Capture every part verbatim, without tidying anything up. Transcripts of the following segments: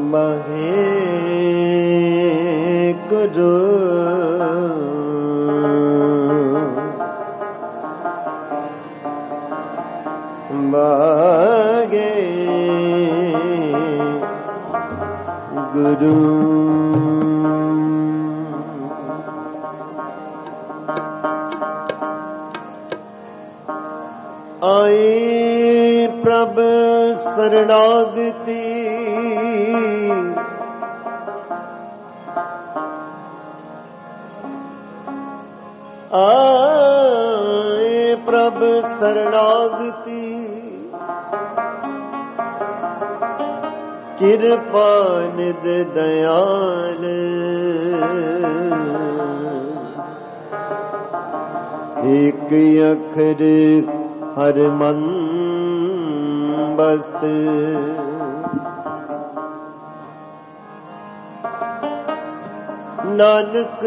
महे गुरु मागे गुरु आए प्रभ शरणागति आए प्रभ शरणागति कृपा निध दयाल एक अखर हर मन बस्त नानक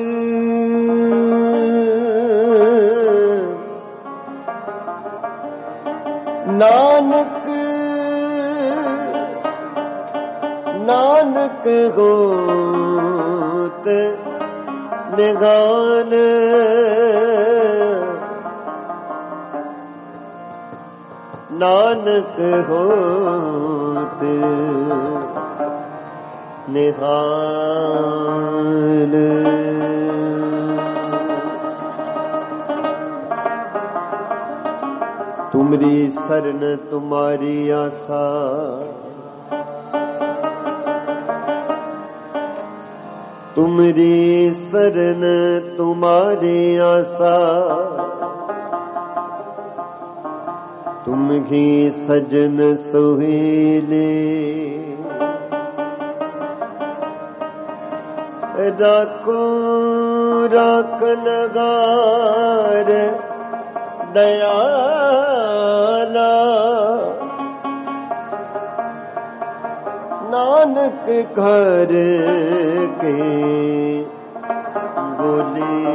नानक नानक होत निगान नानक होत निहाल तुमरी शरण तुम्हारी आशा तुमरी शरण तुम्हारी आशा तुम ही सजन सुहेले राको राखनगार दयाला नानक घर के बोले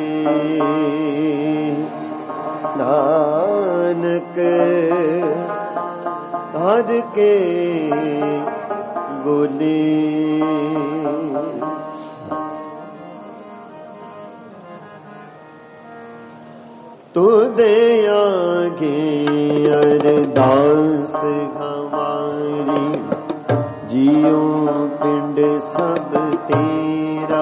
नानक घर के गोले तू दे आगे अरदास हमारी जियो पिंड सब तेरा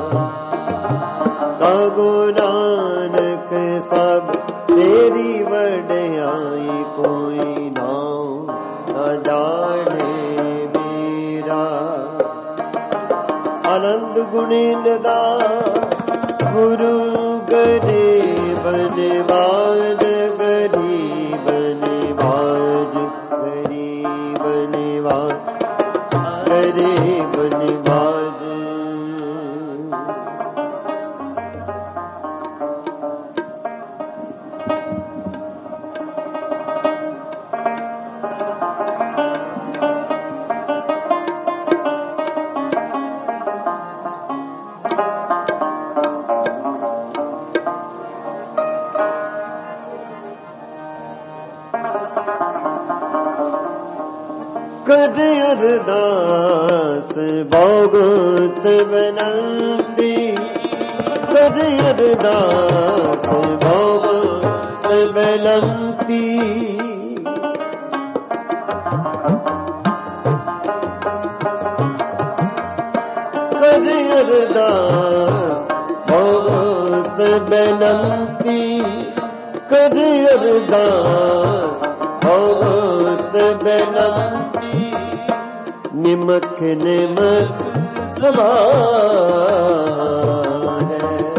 कागो नानक सब तेरी वड्याई कोई नाम न जाने मेरा आनंद गुणिंदा गुरु गरीब निवाज गरीब निवाज गरीब निवाज गरीब निवाज कर अरदास भगत विनंती कर अरदास भगत विनंती कर अरदास भगत विनंती कर अरदास भगत विनंती निमक निमक सवार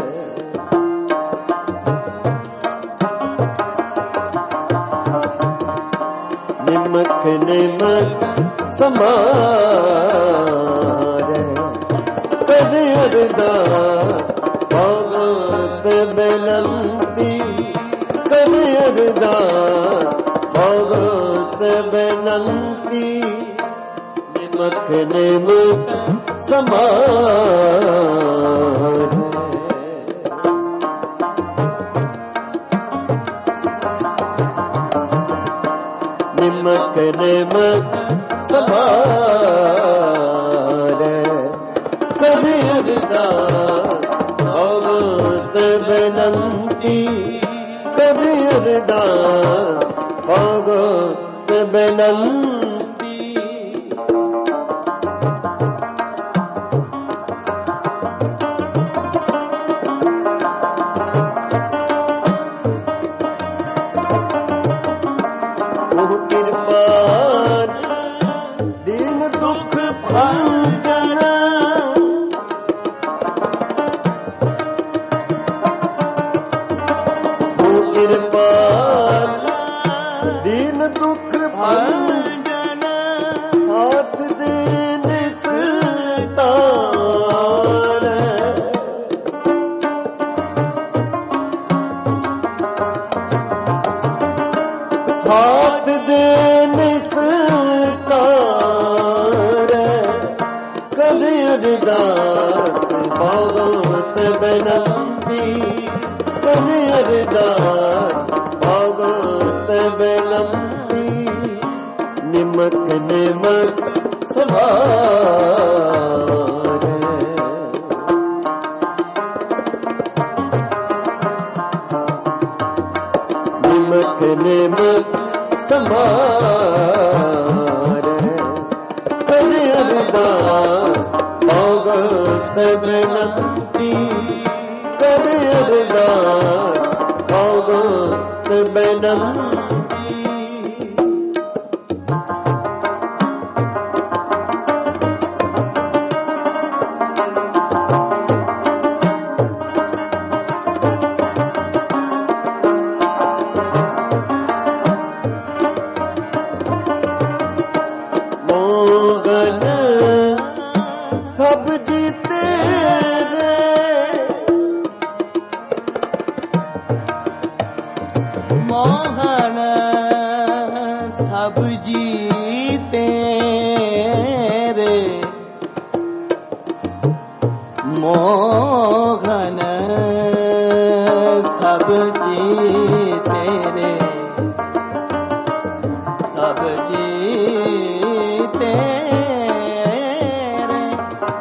निमक निमक समार कर अरदास भगत विनंती कर अरदास भगत विनंती निमक निमक समार निमक निमक समारे कभी अरदास भगवत बेनंती कभी अरदास भगवत बेनंती वो कृपान दीन दुख भंजन वो कृपान दीन दुख भंजन हाथ दीन सितार हाथ दीन सितार कभी अरदास भगवत बेनंती कभी अरदास भगवत बेनंती निमक निमक समारे निमक निमक समारे कभी अरदास भगवत बेनंती कभी अरदास भगवत बेनंती मोहन सब जीते रे मोहन सब जीते रे मोहन सब जीते रे सब जीते रे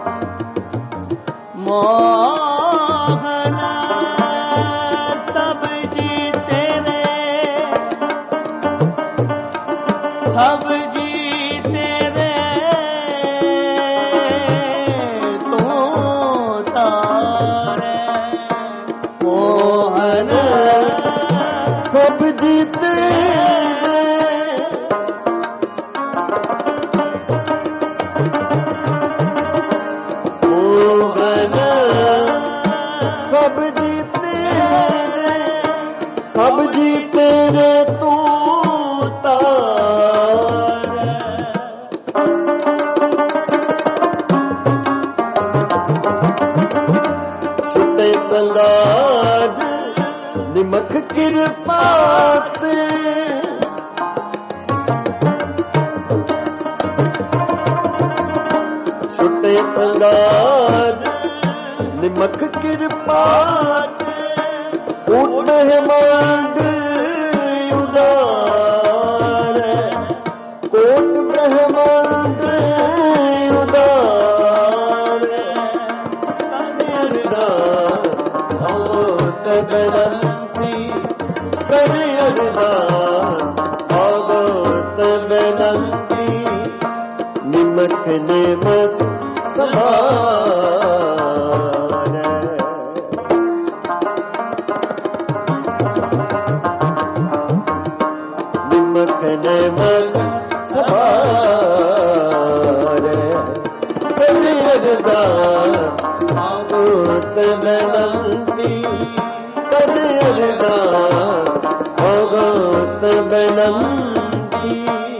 मोहन सब जीते रे सब जीते रे तू तारे मोहन सब जीते रे मोहन सब जीते रे सब जीते रे तू तार छुटे संगार निमक कृपात छुटे संगार निमक कृपात उठ हेमंत उदार कोट ब्रह्मांड उदार अरदास भगवत बेनंती करे अरदास भगवत बेनंती निमक निमक समारे निमक निमक समारे कभी अरदास भगवत बेनंती कभी अरदास भगवत बेनंती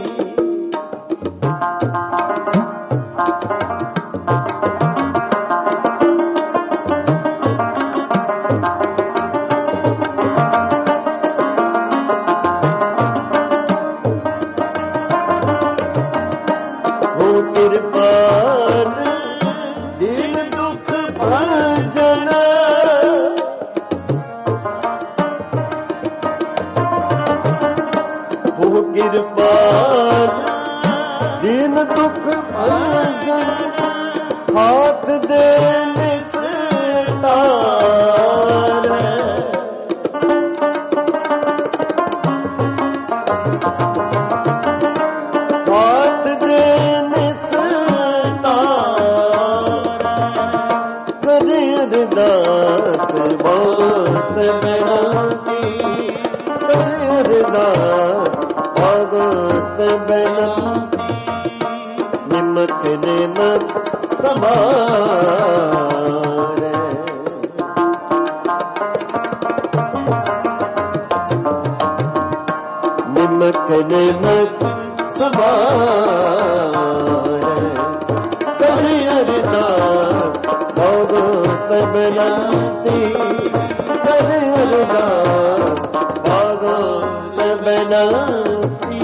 कृपान दीन दुख भंजन वो कृपाल दीन दुख भंजन हाथ दे निस्तार हाथ दे निस्तार करे अरदास बहुत विनती करे अरदास बहुत विनती निमक निमक समारे निमक निमक समारे करे अरदास बहुत विनती करे अरदास बहुत विनती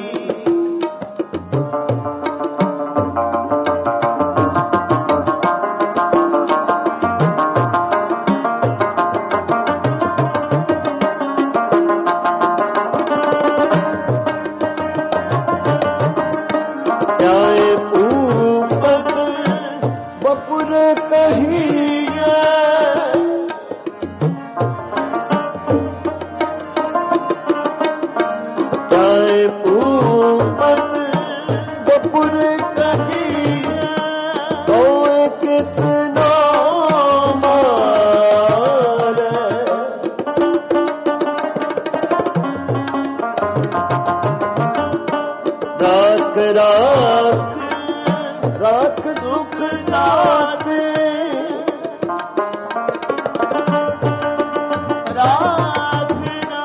राख राख राख दुख दाते राख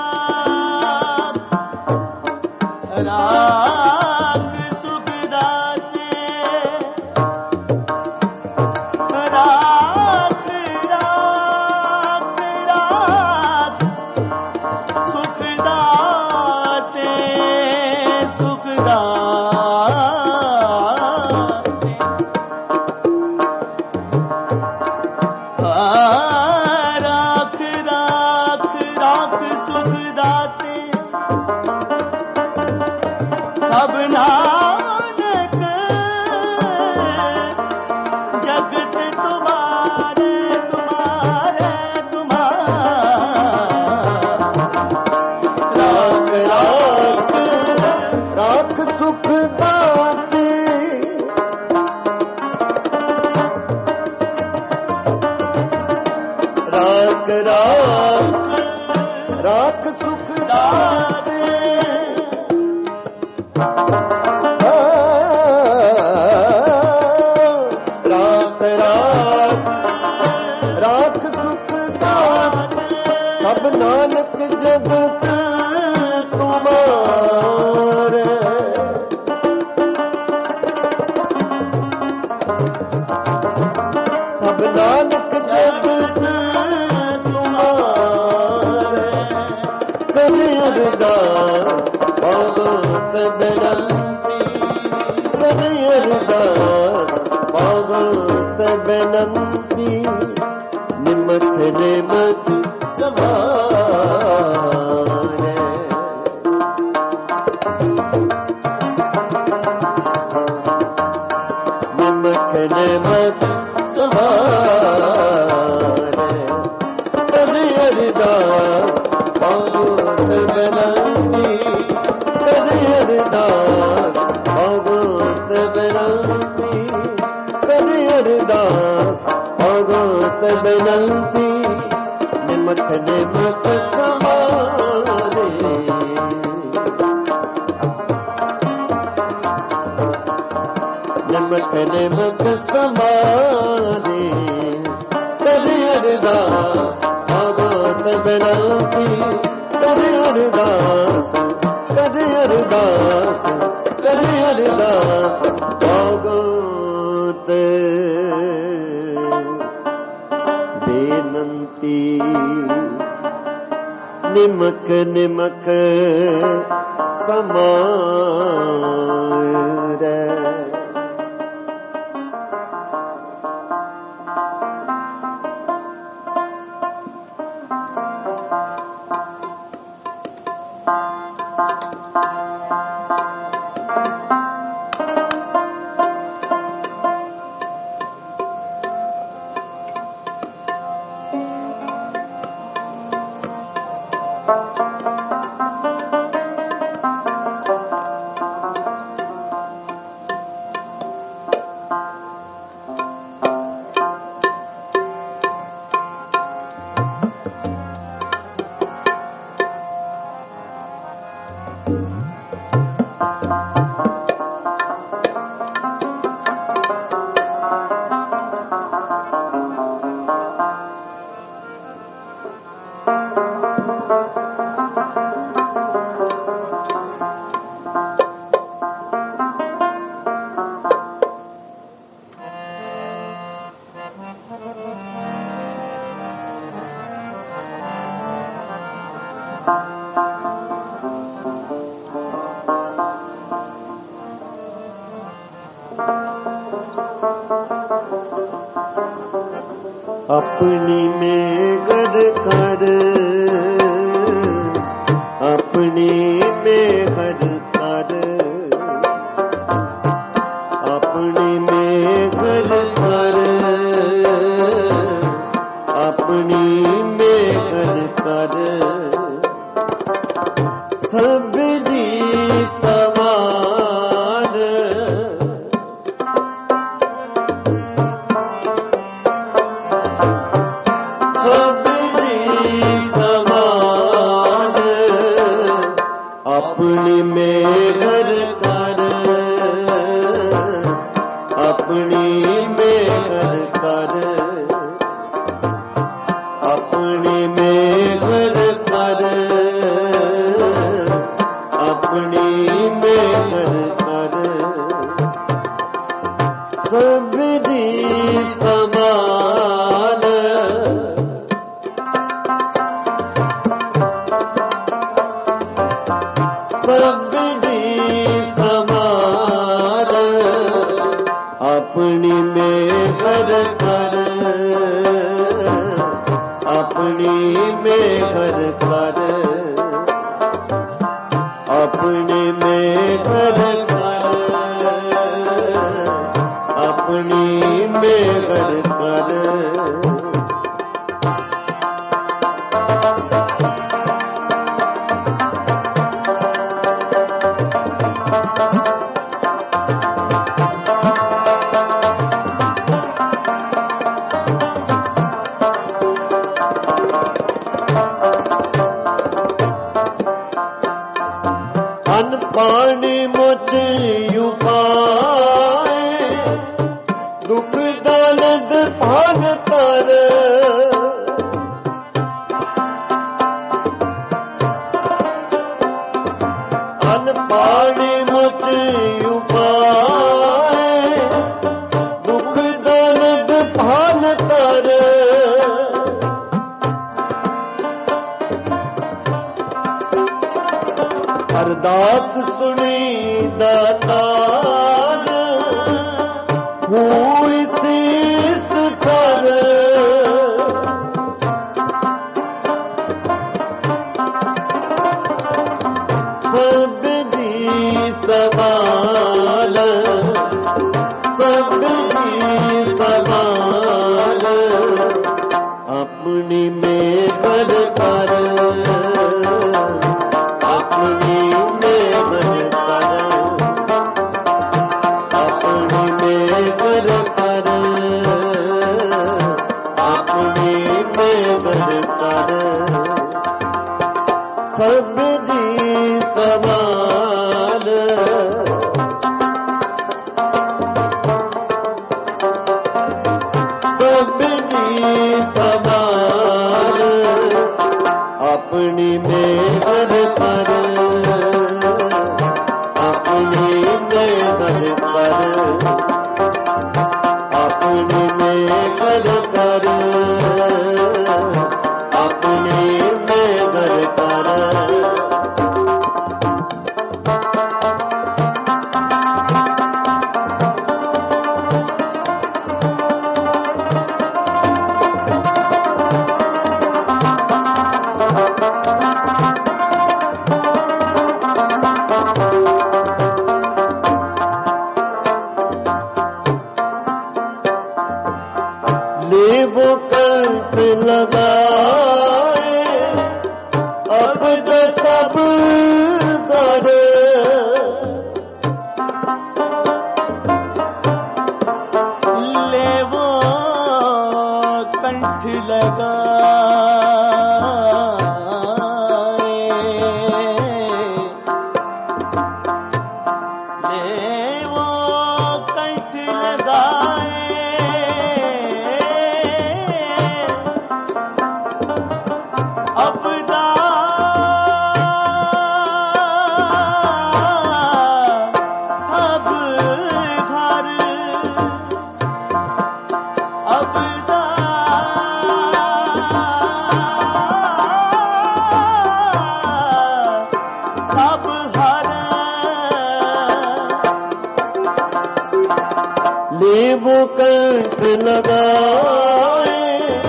राख राख सुख दाते राख राख राख सुख दाते सुख दाते राख राख राख सुख दाते सब नानक जगत तुम्हारे तुम्हारे तुम्हारे राख राख राख सुख दाते राख राख राख सुख दाते राख राख राख सुख दाते सब नानक जगत तुम्हारे सब नानक जगत तुम्हारे करे अरदास बहुत विनती करे अरदास बहुत विनती निमक निमक समारे निमक निमक समारे करे अरदास बहुत विनती करे अरदास बहुत विनती करे अरदास बहुत विनती निमक निमक समारे निमक निमक समारे करे अरदास बहुत विनती करे अरदास करे अरदास करे अरदास बहुत बेनती निमक निमक समारे Thank you. अपनी में घर कर, अपनी में घर कर, अपनी में घर कर, अपनी में घर कर, सबरी सवार, सबरी सवार, अपनी में घर कर, अपनी में घर कर, अपनी में घर कर, अपनी में घर कर, सबरी समान, सबरी समान, अपनी में घर कर, अपनी में घर कर, अपनी में घर कर, अपनी में घर कर, अन्न पानी मुझ उपाय, दुख दर्द भान तर, अन्न पानी मुझ उपाय, दुख दर्द भान तर, अरदास सुनी दातार, हुई शीश कर, सबरी सवाल, सबरी सवाल, अपनी में घर कर, अपनी में घर कर, अपनी में घर कर, अपनी में घर कर, सबरी समान, सबरी समान, अपनी में घर कर, अपनी में घर कर, अपनी में घर कर, अपनी में घर कर, ले वो कंठ लगाए, अब तो सब कर, ले वो कंठ लगाए, ले वो कंठ लगाए, अपना सब घर, अपना सब हर, ले वो कंठ लगाए,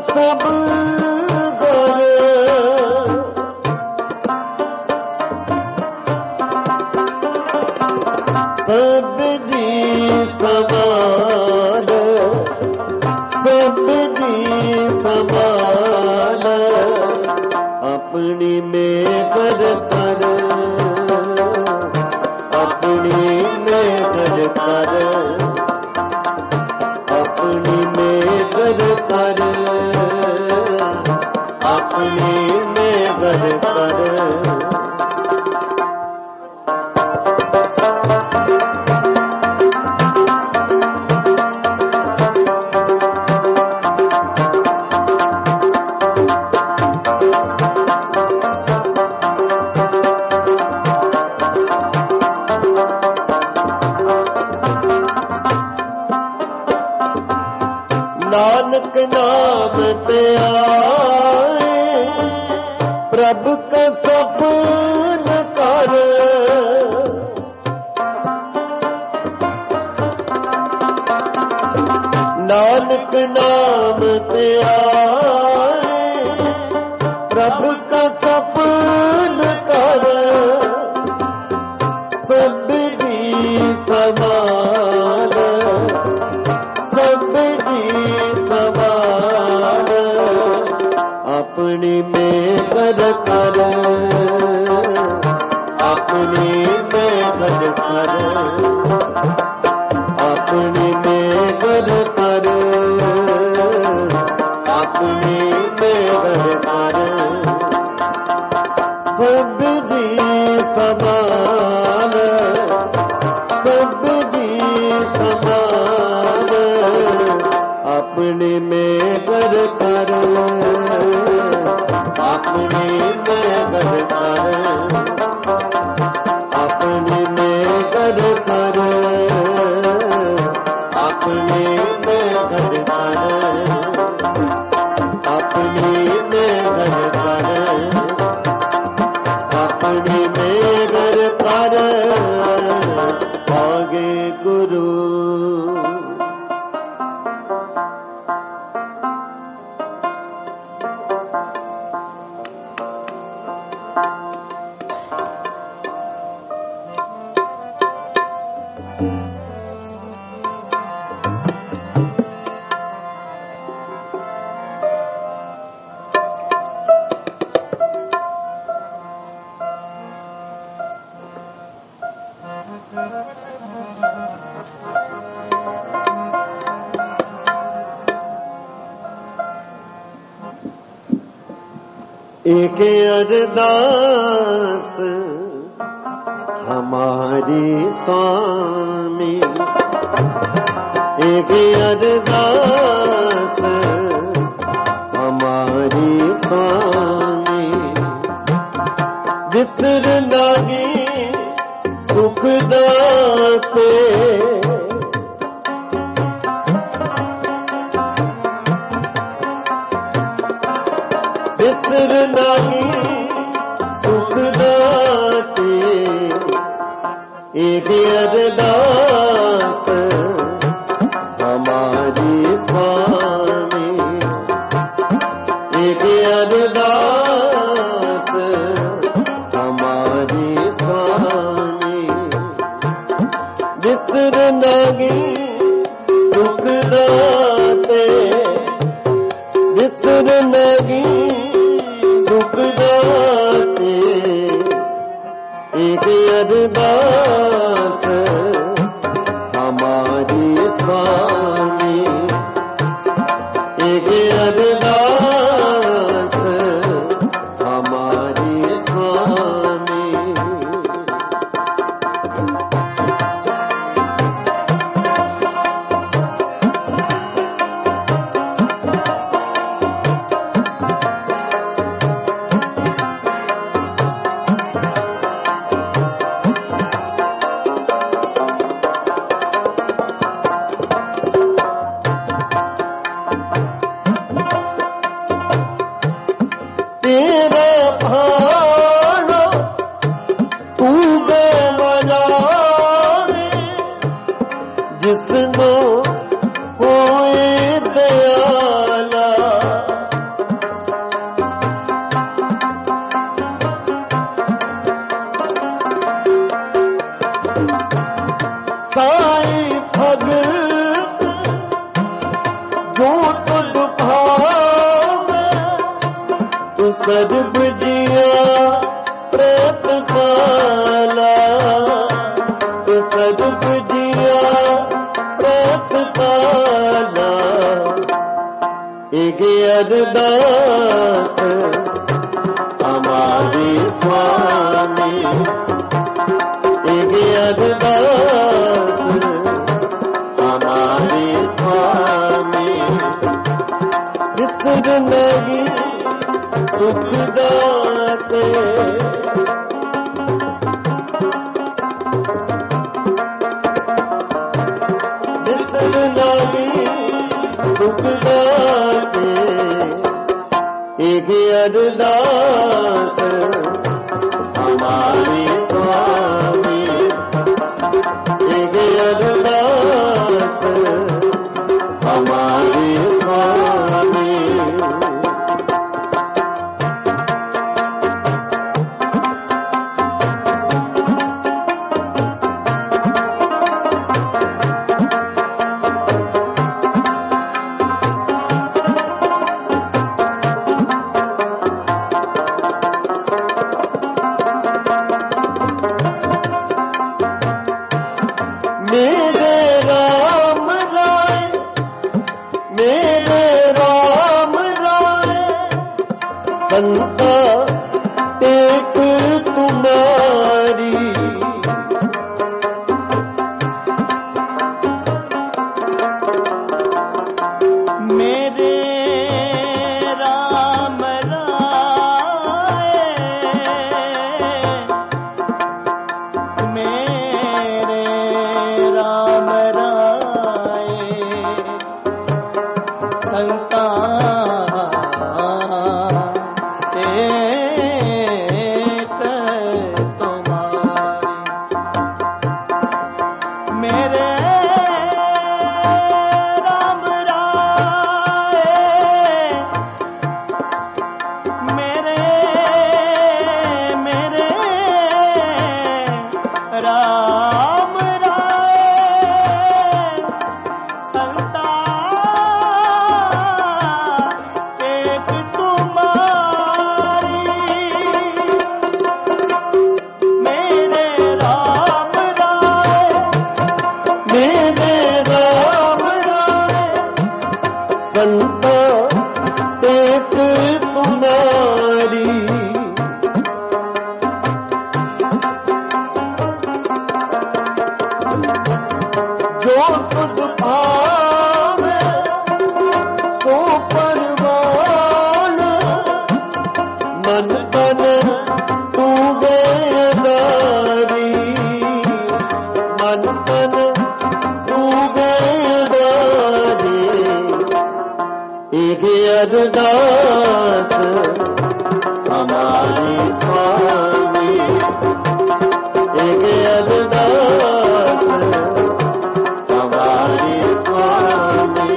सब घर सब जी समान सब जी समान अपनी में कर कर अपनी में कर कर अपनी में कर कर अपनी में कर कर नानक नाम ते आए प्रभु का सपन कर नानक नाम ते आए प्रभु का सपन कर सब जी समान सब जी समान अपनी में कर कर अपनी में कर कर अपनी में कर कर अपनी में कर कर सब जी समान सब जी समान अपने में कर कर अपने में कर कर अपने में कर कर अपने में कर कर अपने में कर कर अपने में कर कर आगे गुरु एक अरदास हमारी स्वामी एक अरदास हमारी स्वामी बिसर नागी सुख दाते बिसर नागी सुख दाते एक अरदास हमारी स्वामी एक अरदास हमारी स्वामी बिसर नागी सुख दाते बिसर नागी सुख दाते एक अरदास हमारी स्वामी एक अरदास हमारी स्वामी जिसनो होए दयाला सदबुजिया प्रतिपाला सदबुजिया प्रतिपाला एक अरदास हमारे स्वामी एक अरदास हमारे स्वामी विसर नहीं सुख दाते विसर नहीं सुख दाते एक अरदास हमारे स्वामी एक अरदास हमारे स्वामी मेरे राम राय मेरे राम राय संता एक तुम्हारी मेरे राम राय मेरे राम राय संता एक तुम्हारी मेरे राम राय मेरे मेरे राम राय संता एक तुम्हारी मेरे राम राय मेरे राम राय संता एक तुम्हारी जो तुझ भावे सो परवान मन तन तू बेदारी मन तन तू बेदारी एक अरदास हमारे स्वामी एक अरदास हमारे स्वामी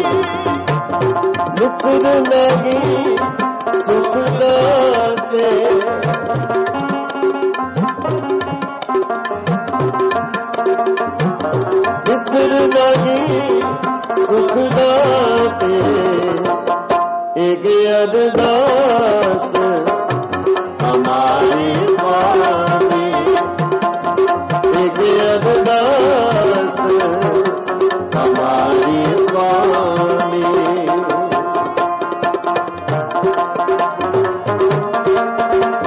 मिस्र नहीं सुख दाते मिस्र नहीं सुख दाते एक अरदास हमारे स्वामी एक अरदास हमारे स्वामी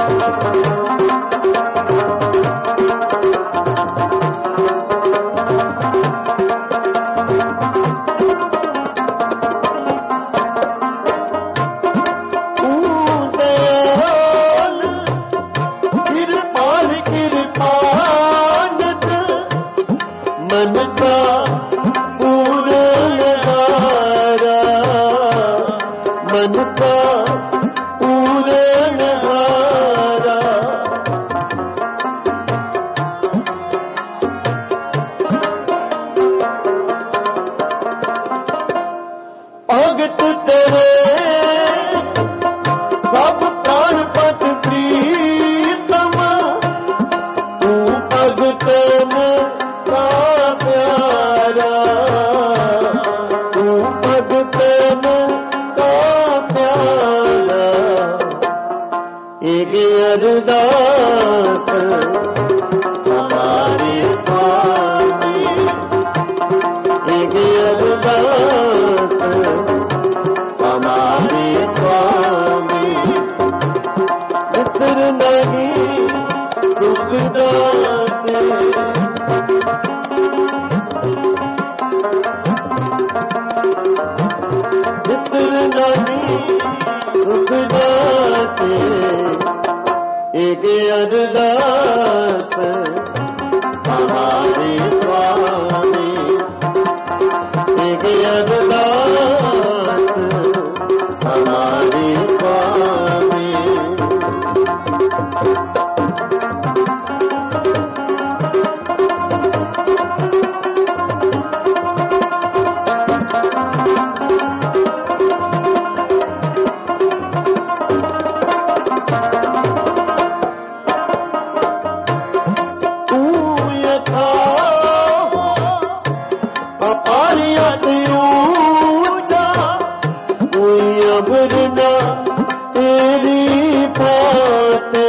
एक अरदास हमारे स्वामी, एक अरदास हमारे स्वामी, बिसर नहीं सुख दाते, बिसर नहीं सुख दाते, एक अरदास हमारे स्वामी, एक अरदास हमारे स्वामी। अबरना तेरी बाते,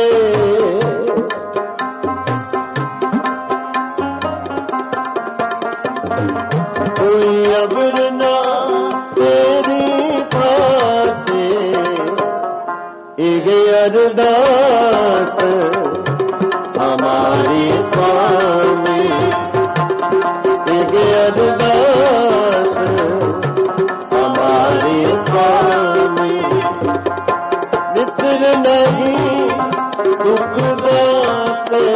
कोई अबरना तेरी बाते, एक अरदास हमारे स्वामी, एक अरदास हमारे स्वामी, बिसर नहीं सुख दाते,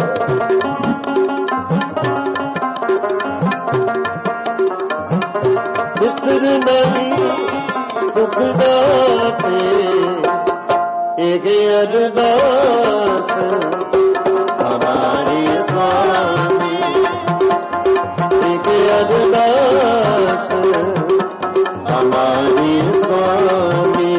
बिसर नहीं सुख दाते, एक अरदास हमारे स्वामी, एक अरदास हमारे स्वामी।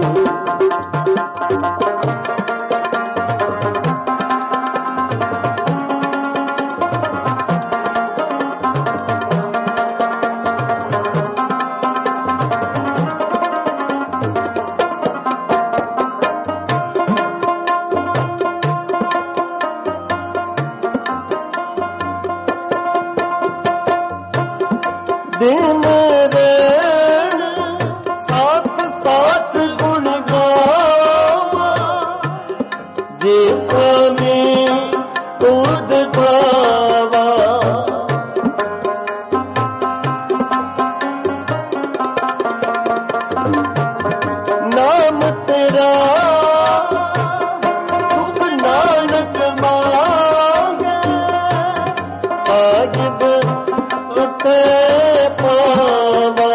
दिन रैन सास सास गुण गावा, जे स्वामी खुद भावा, नाम तेरा खूब नानक मांगे, साहिब उठे पावा,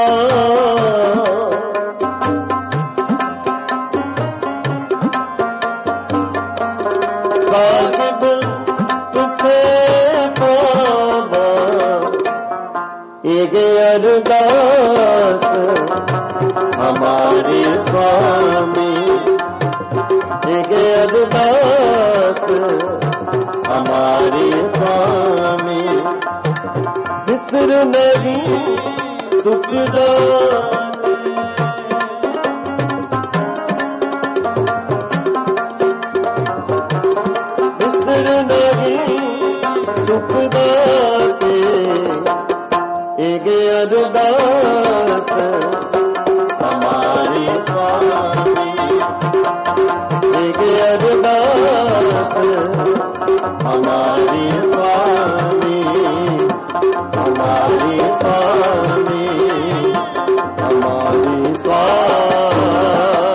साहिब तुझे पावा, एक अरदास हमारे स्वामी, एक अरदास हमारे स्वामी, बिसर नहीं सुख दाते, बिसर नहीं सुख दाते, एक अरदास हमारे स्वामी, एक अरदास हमारे स्वामी, हमारे स्वामी, हमारे स्वामी।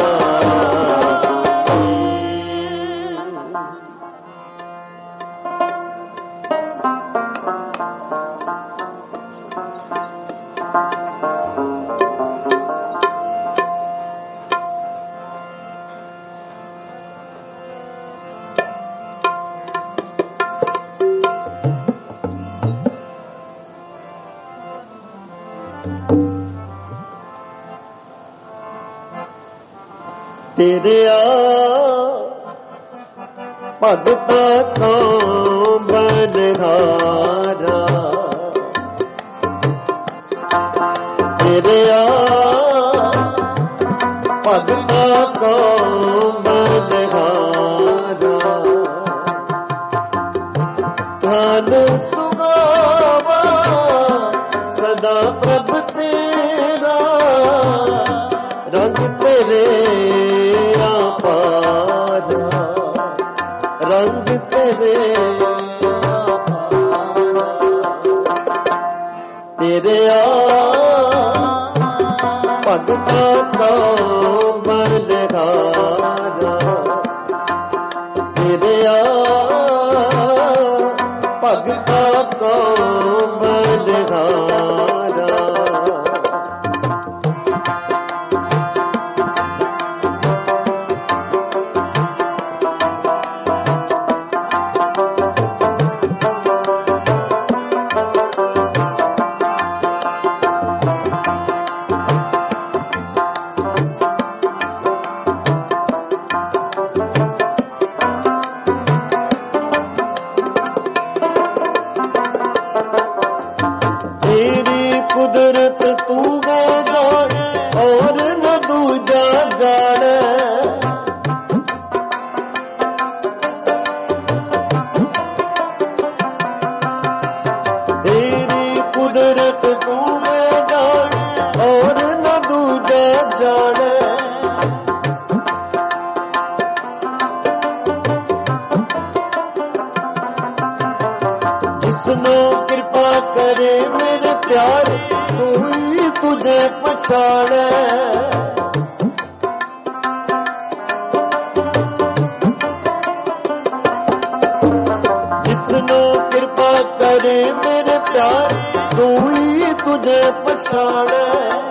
तेरे आ भगता को बलिहारा, तेरे आ भगता को बलिहारा, ਸਦਾ ਪ੍ਰਭ ਤੇਰਾ ਰੰਗ ਤੇਰੇ ਆਪਾਰਾ ਰੰਗ ਤੇਰੇ ਤੇਰੇ ਆ ਭਗਤਾਂ ਕੋ ਬਲਿਹਾਰਾ ਤੇਰੇ ਆ ਭਗਤਾਂ ਕੋ ਬਲਿਹਾਰਾ ਕੁਦਰਤ ਤੂੰ ਗੇ ਜਾਣੇ ਔਰ ਨ ਦੂਜਾ ਜਾਣੇ ਤੇਰੀ ਕੁਦਰਤ ਤੂੰ ਗੇ ਜਾਣੇ ਔਰ ਨ ਦੂਜਾ ਜਾਣੇ ਜਿਸਨੂੰ ਕਿਰਪਾ ਕਰੇ ਮੇਰੇ ਪਿਆਰੇ ਕੋਈ ਤੁਝੇ ਪਛਾਣੇ ਜਿਸਨੂੰ ਕਿਰਪਾ ਕਰੇ ਮੇਰੇ ਪਿਆਰੇ ਕੋਈ ਤੁਝੇ ਪਛਾਣੇ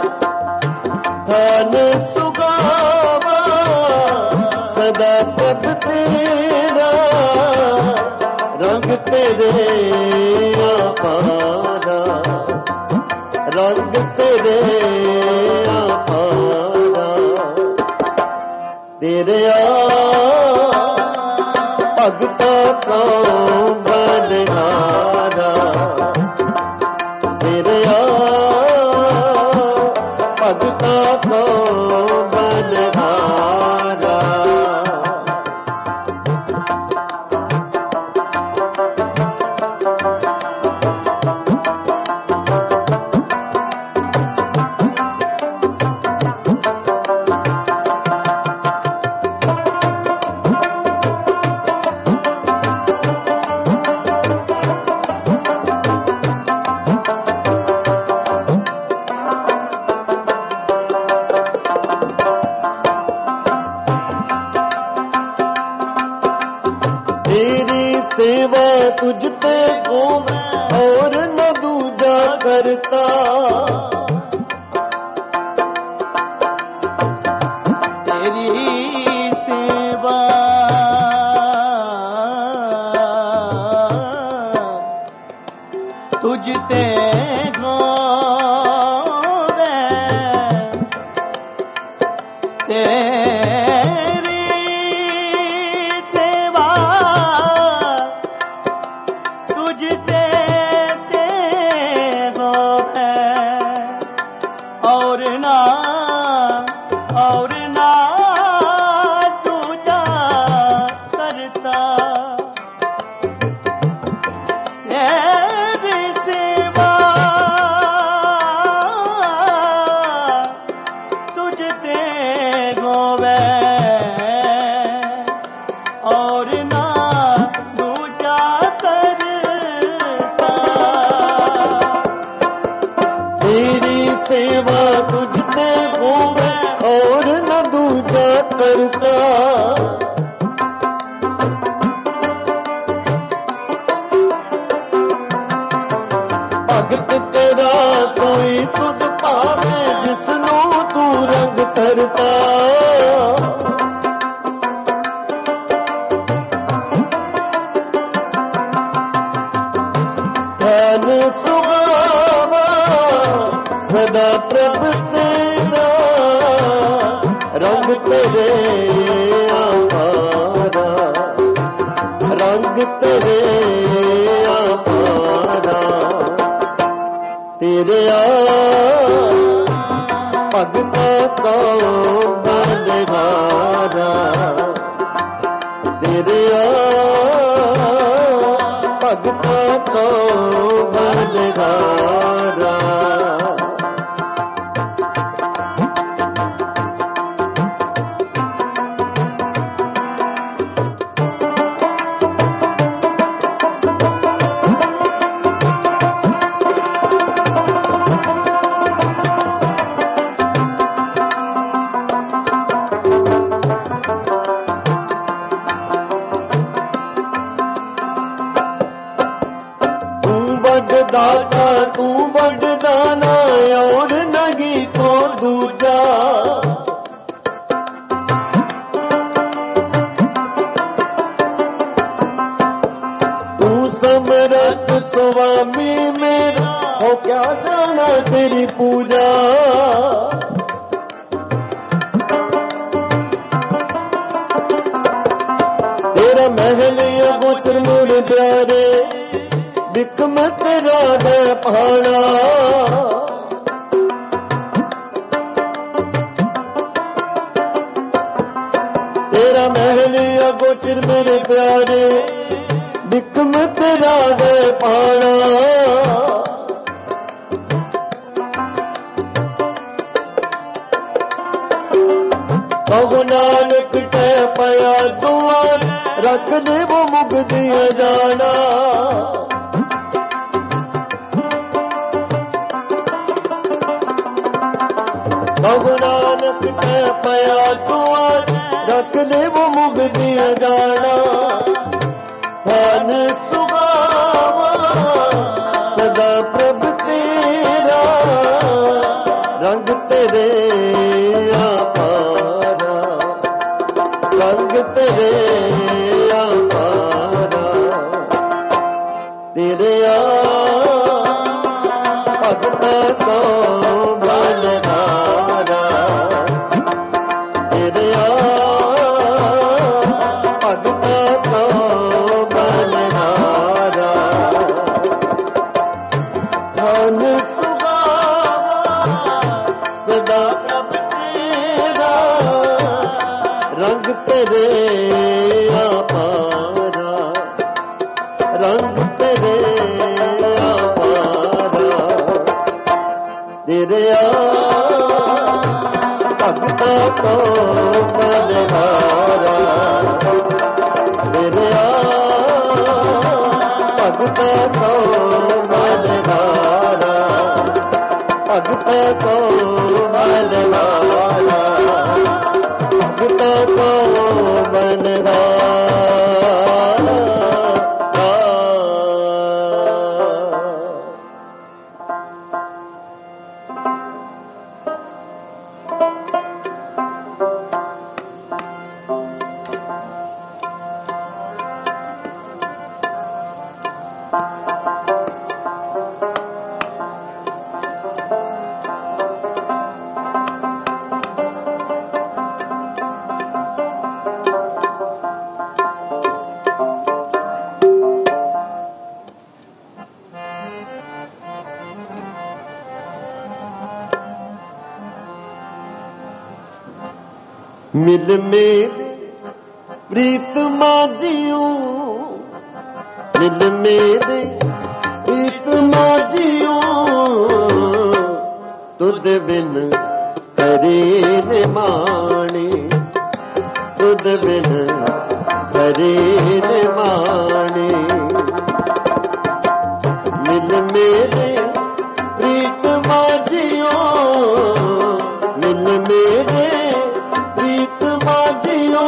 ਧਨ ਸੁਗਾਵਾ ਸਦਾ ਪ੍ਰਭ ਤੇਰਾ ਰੰਗ ਤੇਰੇ ਆਪਾਰਾ ਰੰਗ ਤੇਰੇ ਆਪਾਰਾ ਤੇਰੇ ਆ ਭਗਤਾਂ ਕੋ ਬਲਿਹਾਰਾ ਤੇਰੇ ਆ ਭਗਤਾਂ ਕੋ ਬਲਿਹਾਰਾ सेवा तुझते होवे और न दूजा करता तेरी सेवा तुझते होवे तेरी सेवा तुझते ते होवे और ना और ना दूजा करता तेरी सेवा तुझते होवे और ना दूजा करता तेरी सेवा तुझते होवे और न दूजा करता भगत तेरा सोई तुझ पावे जिसनू तू रंग धरता धन सुगावा सदा प्रभ तेरा रंग तेरे आपारा रंग तेरे आपारा तेरे आ भगतां को बलिहारा तेरे आ भगतां को बलिहारा बड़ दाता तू बड़ दाना और नहीं को दूजा। तू समरथ स्वामी मेरा हो क्या जाना तेरी पूजा। तेरा महल ये गोचर मेरे प्यारे बिकम तेरा है पहाड़ा। तेरा महल ये गोचर मेरे प्यारे बिकम तेरा है पहाड़ा। कहो नानक के पया दुआर रख दे वो मुक्ति जाना। कहो नानक के पया दुआर रख दे वो मुक्ति जाना। धन सुहावा सदा प्रभु तेरा रंग तेरे आपारा। रंग तेरे आपारा तेरे आ भगत को बलहारा। तेरे आ भगत को बलहारा। धन सुहावा सदा प्रभु तेरा रंग तेरे आपारा। रंग तेरे आपारा तेरे आ भगता को बलहारा। तेरे आ भगता को बलहारा। भगता को बलहारा। भगता को बलहारा। मिल मेरे प्रीत माझियो। मिल मेरे प्रीत माझियो। तुद बिन करे न माणे। तुद बिन करे न माणे। मिल मेरे प्रीत माझियो। मिल मेरे प्रीत माझियो।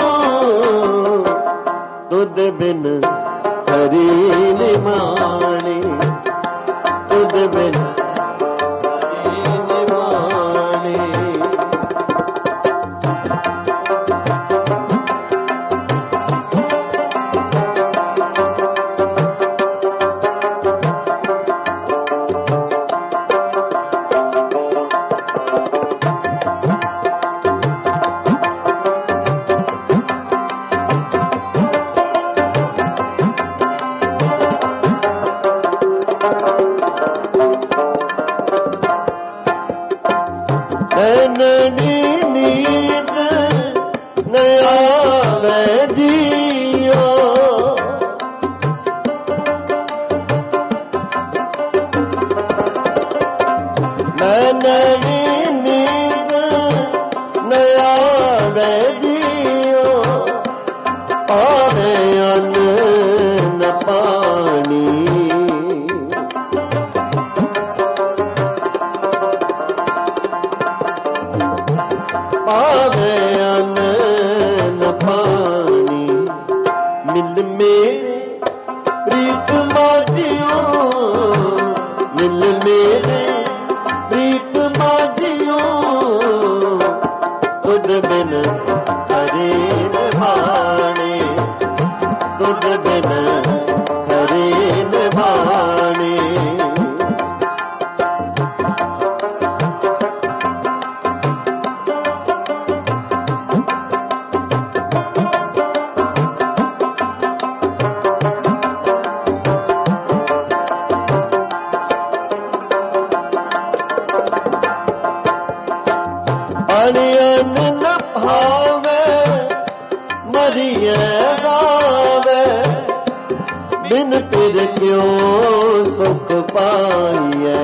तुद बिन हरि न माणे। तुद बिन हरि न माणे। नैननी नींद न आवे जियो। नैननी नींद न आवे जियो। पावे अन्न न पानी। पावे अन्न न पानी। मिल मेरे प्रीत माझियो। मेरे प्रीत माझियो तुद बिन हरे निभाने तुद बिन हरे निभाने अनियन न भावे मरिए गावे बिन पिर क्यों सुख पाइए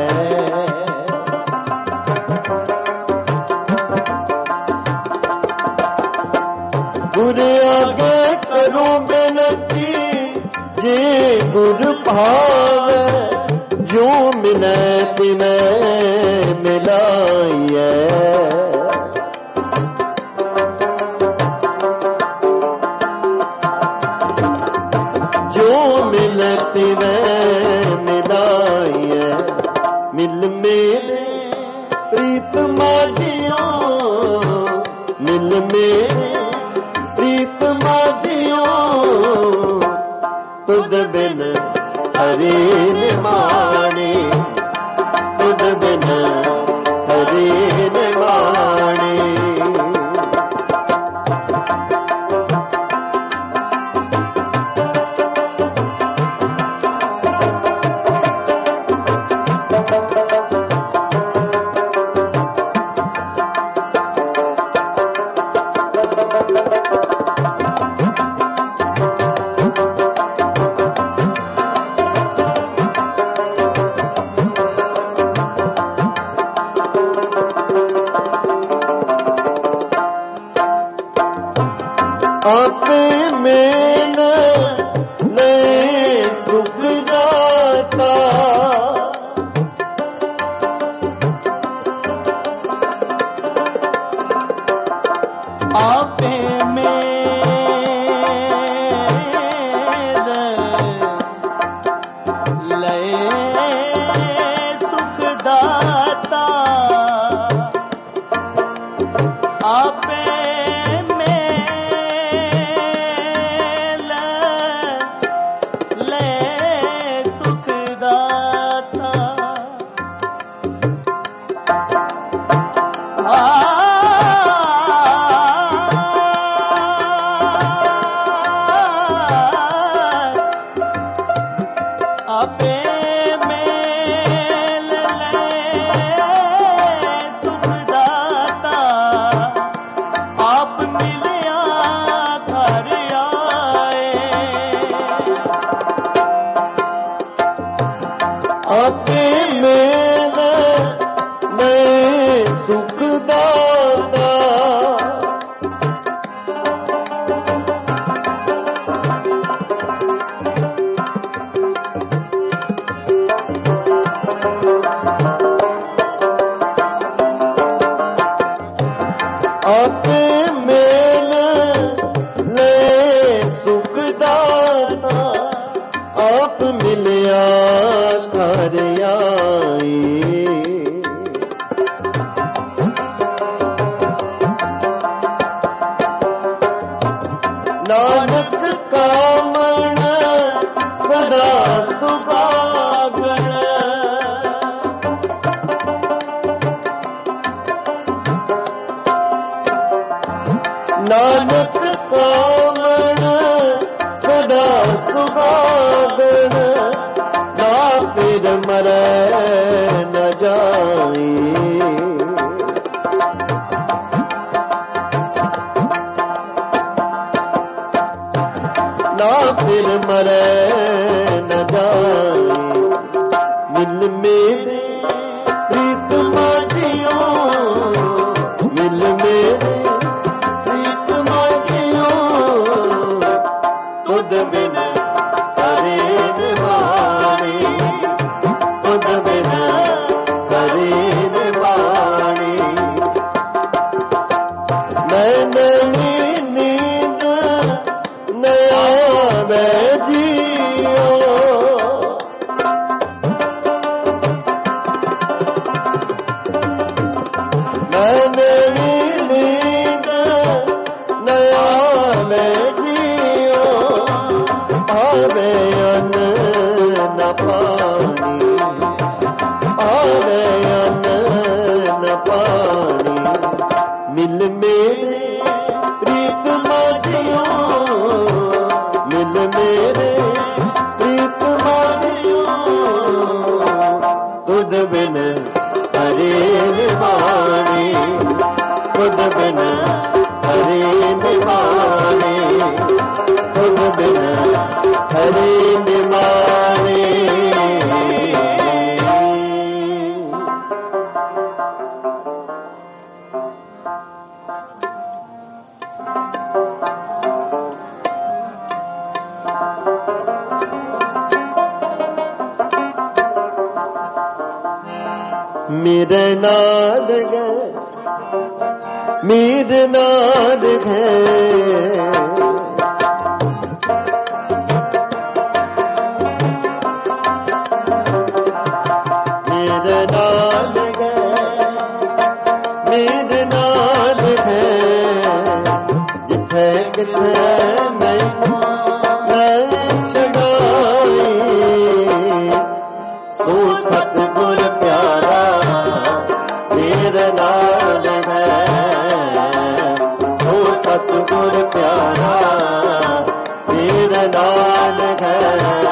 गुर आगे करूं बेनती जे गुर भावे जो मिले तिने मिलाइए मिलती में मिलाइए मिल मेरे प्रीत माझियो मिल मेरे प्रीत माझियो तुद बिन हरे निभाने तुद बिन हरे निभाने आपे में नए सुख दाता आपे में लय सुख दाता आपे आपे मेल सुख दाता आप मिलिया घर आए आपे मेल नए सुख दाता आपे मेल ले सुख दाता आप मिलिया घर आई नानक कामण सदा सुभागण नानक कामण सदा सुभागण ना फिर मरै न जाई ना फिर मरै न जाई मिल मेरे प्रीत माझियो मिल मेरे तुद बिन हरे निभाने तुद बिन हरे निभाने नैन नींद न आवे जी अन्न न पानी, आवे अन्न न पानी, मिल मेरे प्रीत माधियो, मिल मेरे प्रीत माधियो, तुद बिन हरे निभाने, तुद बिन हरे निभाने, तुद बिन हरे निभाने। मेरे नाल गए, मेरे नाल गए, मेरे नाल गए, मेरे नाल गए, जिथे किथे मैनू मैं छड़ाई, सो सतगुर प्यारा मेरे नाल है, सो सतगुर प्यारा मेरे नाल है।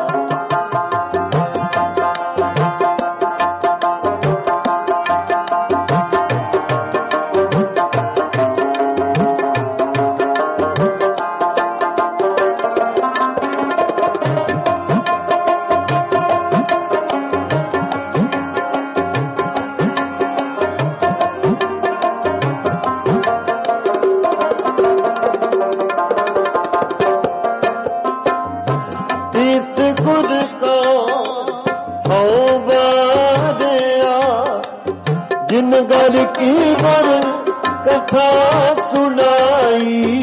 जिन घर की वर कथा सुनाई,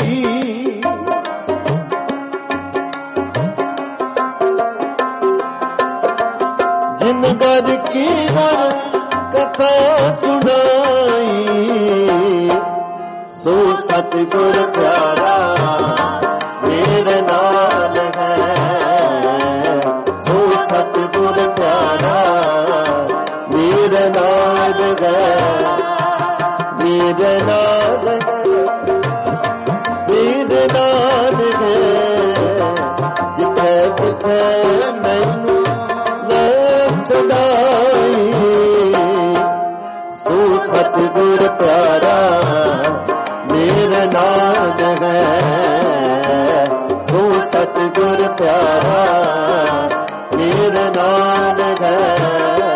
जिन घर की वर कथा सुनाई, सो सतगुर प्यारा मेरे नाल है, सो सतगुर प्यारा मेरे नाल है, मेरे नाल है, मेरे नाल है, जिथे जिथे मैनू न छड़ाई, सो सतगुर प्यारा मेरे नाल है, सो सतगुर प्यारा मेरे नाल है।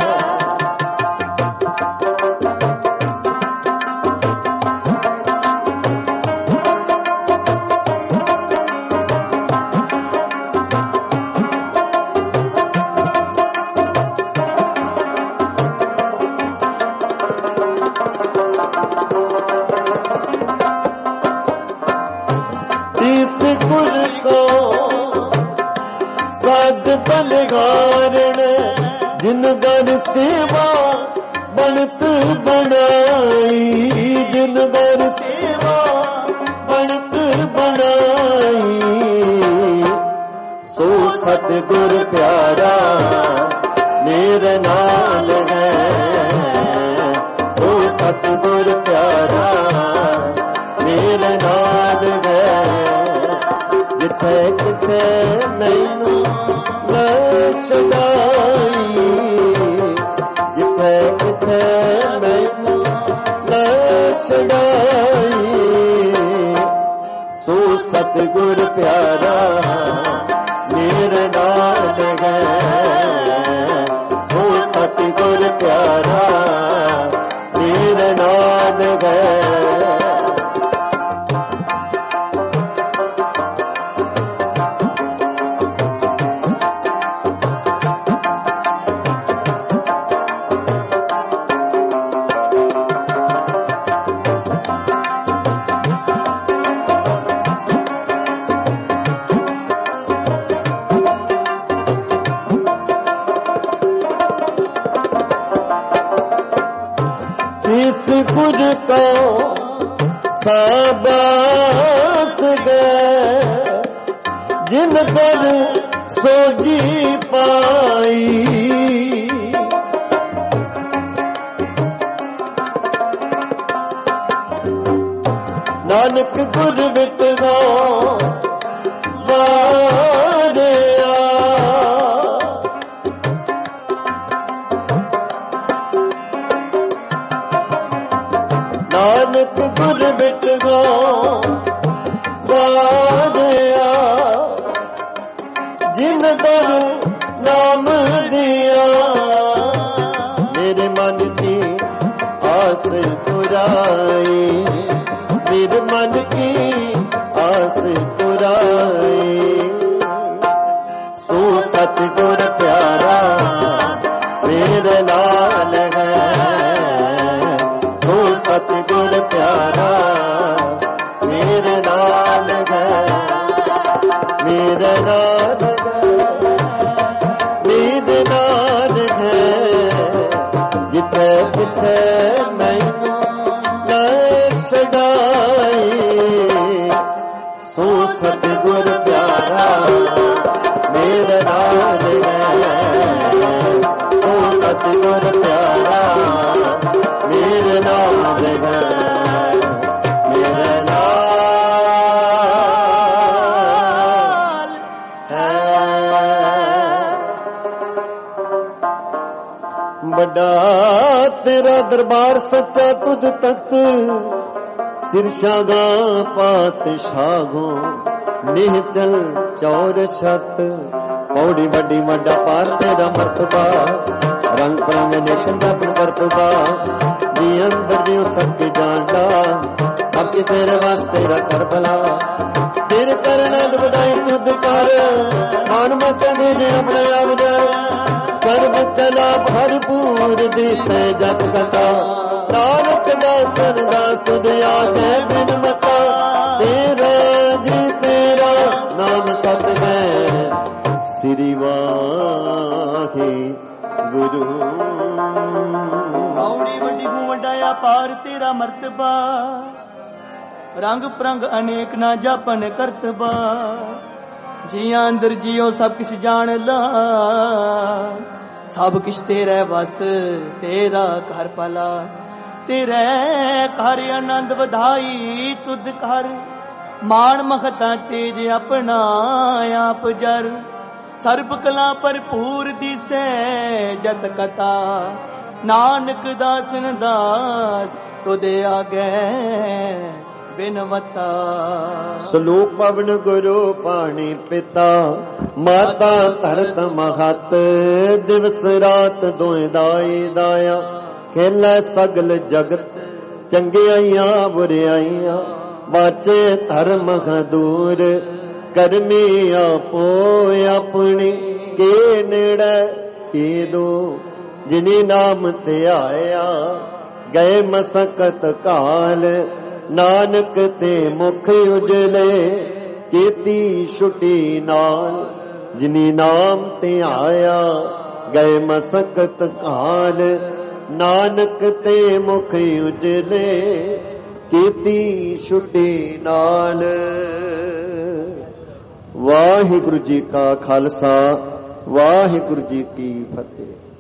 गुर को साध बलगारण, जिन घर सेवा बनत बनाई, जिन घर सेवा बनत बनाई, सो सतगुर प्यारा मेरे नाल है, सो सतगुर प्यारा मेरे नाल है, जिथे जिथे मैनू न छड़ाई, जिथे जिथे मैनू न छड़ाई, सो सतगुर प्यारा मेरे नाल है, सो सतगुर प्यारा मेरे नाल है। इस गुर को शाबाश गए, जिन पर ਸੋਜੀ ਪਾਈ। ਨਾਨਕ ਗੁਰ ਵਿਟਗਾ ਵਾਰਿਆ। ਨਾਨਕ ਗੁਰ ਵਿਟਗਾ ਵਾਰਿਆ। ਜਿਨ ਦਰ ਨਾਮ ਦਿਆ ਮੇਰੇ ਮਨ ਕੀ ਆਸ ਪੁਰਾਈ। ਮੇਰੇ ਮਨ ਕੀ ਆਸ ਪੁਰਾਈ। ਸੋ ਸਤਿਗੁਰ ਪਿਆਰਾ ਮੇਰੇ ਨਾਲ ਹੈ। ਸੋ ਸਤਿਗੁਰ ਪਿਆਰਾ ਮੇਰੇ ਨਾਲ ਹੈ। ਮੇਰੇ ਨਾਲ ਮੇਰੇ ਨਾਲ ਹੈ। ਜਿੱਥੇ ਜਿੱਥੇ ਮੈਨੂੰ ਲੈ ਛਡਾਈ। ਸੋ ਸਤਿਗੁਰ ਪਿਆਰਾ ਮੇਰੇ ਨਾਲ ਹੈ। ਸੋ ਸਤਿਗੁਰ ਪਿਆਰਾ ਮੇਰੇ ਨਾਲ ਹੈ। ਮੇਰੇ ਨਾਲ ਵੱਡਾ ਤੇਰਾ ਦਰਬਾਰ ਸੱਚਾ ਤੁਧ ਤਖਤ। ਸਿਰਸ਼ਾਗਾ ਪਾਤਸ਼ਾਹੋ ਨਿਹਚਲ ਚੌਰ ਛਤ। ਪੌੜੀ ਵੱਡੀ ਵੱਡਾ ਪਾਰ ਤੇਰਾ ਮਰਤਬਾ। ਰੰਗ ਪਰੰਗ ਨੇਸ਼ਨ ਦਾ ਕਰਤਬਾ। ਜੀ ਅੰਦਰ ਜਿਉ ਸਭ ਕੇ ਜਾਣਦਾ। ਸਭ ਕੇ ਤੇਰੇ ਵਾਸਤੇ ਰੱਖਰ ਭਲਾ। ਤੇਰੇ ਕਰਨਾਦ ਵਧਾਈ ਤੁਧ ਕਰ। ਮਾਨ ਮਤ ਦੇ ਜੇ ਆਪਣੇ ਆਪ ਜਾ। ਸਰਬ ਕਲਾ ਭਰਪੂਰ ਦਿਸੈ ਜਪ ਕਥਾ। ਨਾਨਕ ਦਾਸਨ ਦਾਸ ਤੁਧ ਆਗੇ ਬਿਨ ਮਤਾ। ਤੇਰਾ ਜੀ ਤੇਰਾ ਨਾਮ ਸਤ ਹੈ। ਸ੍ਰੀ ਵਾਹਿ ਗੁਰੂ। ਔੜੀ ਵੱਡੀ ਹੂੰ ਵੱਡਾ ਪਾਰ ਤੇਰਾ ਮਰਤਬਾ। ਰੰਗ ਪ੍ਰੰਗ ਅਨੇਕ ਨਾ ਜਾਪਨ ਕਰਤਬਾ। ਜੀਆਂ ਅੰਦਰ ਜਿਉ ਸਭ ਕਿਛ ਜਾਣ ਲਾ। ਸਭ ਕਿਛ ਤੇਰੇ ਵਸ ਤੇਰਾ ਘਰ ਭਲਾ। ਤੇਰੇ ਘਰ ਆਨੰਦ ਵਧਾਈ ਤੁਧ ਕਰ। ਮਾਣ ਮਖਤਾ ਤੇਜ ਆਪਣਾ ਆਪ ਜਰ। ਸਰਬ ਕਲਾ ਭਰਪੂਰ ਦਿਸੈ ਜਤ ਕਥਾ। ਨਾਨਕ ਦਾਸਨ ਦਾਸ ਤੁਧ ਆਗੇ ਬਿਨਵਤਾ। ਸਲੋਕ ਪਵਨ ਗੁਰੂ ਪਾਣੀ ਪਿਤਾ। ਮਾਤਾ ਧਰਤ ਮਹਤ। ਦਿਵਸ ਰਾਤ ਦੋਇ ਦਾਈ ਦਾਇਆ। ਖੇਲੇ ਸਗਲ ਜਗਤ ਚੰਗਿਆਈਆਂ ਬੁਰਿਆਈਆਂ। ਬਾਚੇ ਧਰਮ ਹਦੂਰ ਕਰਮੀ ਆਪੋ ਆਪਣੀ। ਕੇ ਨੇੜੇ ਕੇ ਦੋ ਜਿਨੀ ਨਾਮ ਧਿਆਇਆ। ਗਏ ਮਸਕਤ ਕਾਲ ਨਾਨਕ ਤੇ ਮੁਖ ਉਜਲੇ। ਕੀਤੀ ਛੁਟੀ ਨਾਲ ਜਿਨੀ ਨਾਮ ਧਿਆਇਆ। ਗਏ ਮਸਕਤ ਕਾਲ ਨਾਨਕ ਤੇ ਮੁਖ ਉਜਲੇ। ਕੀਤੀ ਛੁਟੀ ਨਾਲ। ਵਾਹਿਗੁਰੂ ਜੀ ਕਾ ਖਾਲਸਾ ਵਾਹਿਗੁਰੂ ਜੀ ਕੀ ਫਤਿਹ।